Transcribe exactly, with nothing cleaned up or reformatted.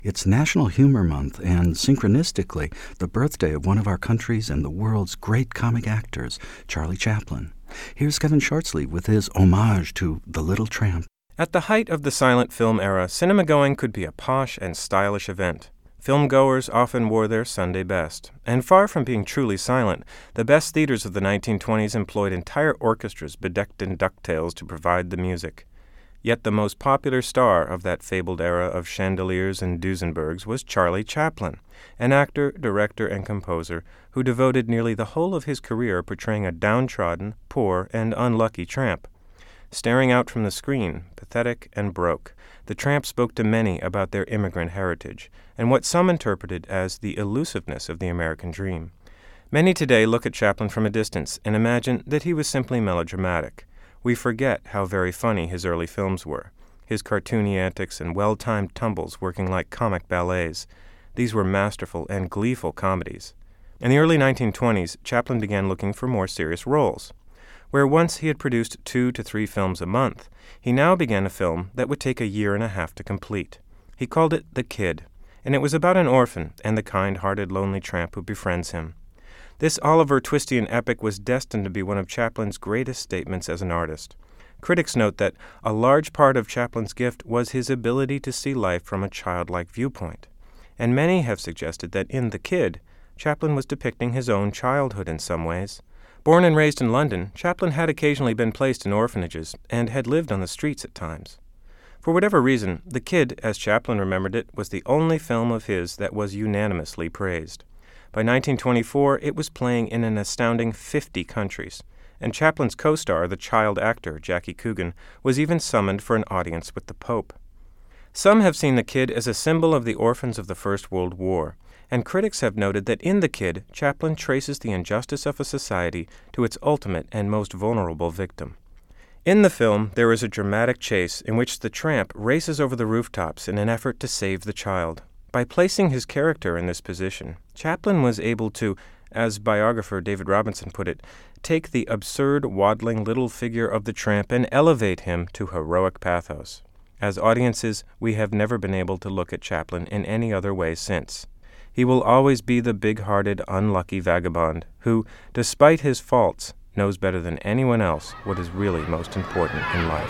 It's National Humor Month and, synchronistically, the birthday of one of our country's and the world's great comic actors, Charlie Chaplin. Here's Kevin Shortsley with his homage to The Little Tramp. At the height of the silent film era, cinema-going could be a posh and stylish event. Film-goers often wore their Sunday best. And far from being truly silent, the best theaters of the nineteen twenties employed entire orchestras bedecked in ducktails to provide the music. Yet the most popular star of that fabled era of chandeliers and Duesenbergs was Charlie Chaplin, an actor, director, and composer who devoted nearly the whole of his career portraying a downtrodden, poor, and unlucky tramp. Staring out from the screen, pathetic and broke, the tramp spoke to many about their immigrant heritage and what some interpreted as the elusiveness of the American dream. Many today look at Chaplin from a distance and imagine that he was simply melodramatic. We forget how very funny his early films were, his cartoony antics and well-timed tumbles working like comic ballets. These were masterful and gleeful comedies. In the early nineteen twenties, Chaplin began looking for more serious roles. Where once he had produced two to three films a month, he now began a film that would take a year and a half to complete. He called it The Kid, and it was about an orphan and the kind-hearted lonely tramp who befriends him. This Oliver Twistian epic was destined to be one of Chaplin's greatest statements as an artist. Critics note that a large part of Chaplin's gift was his ability to see life from a childlike viewpoint. And many have suggested that in The Kid, Chaplin was depicting his own childhood in some ways. Born and raised in London, Chaplin had occasionally been placed in orphanages and had lived on the streets at times. For whatever reason, The Kid, as Chaplin remembered it, was the only film of his that was unanimously praised. By nineteen twenty-four, it was playing in an astounding fifty countries, and Chaplin's co-star, the child actor Jackie Coogan, was even summoned for an audience with the Pope. Some have seen The Kid as a symbol of the orphans of the First World War, and critics have noted that in The Kid, Chaplin traces the injustice of a society to its ultimate and most vulnerable victim. In the film, there is a dramatic chase in which the tramp races over the rooftops in an effort to save the child. By placing his character in this position, Chaplin was able to, as biographer David Robinson put it, take the absurd, waddling little figure of the tramp and elevate him to heroic pathos. As audiences, we have never been able to look at Chaplin in any other way since. He will always be the big-hearted, unlucky vagabond who, despite his faults, knows better than anyone else what is really most important in life.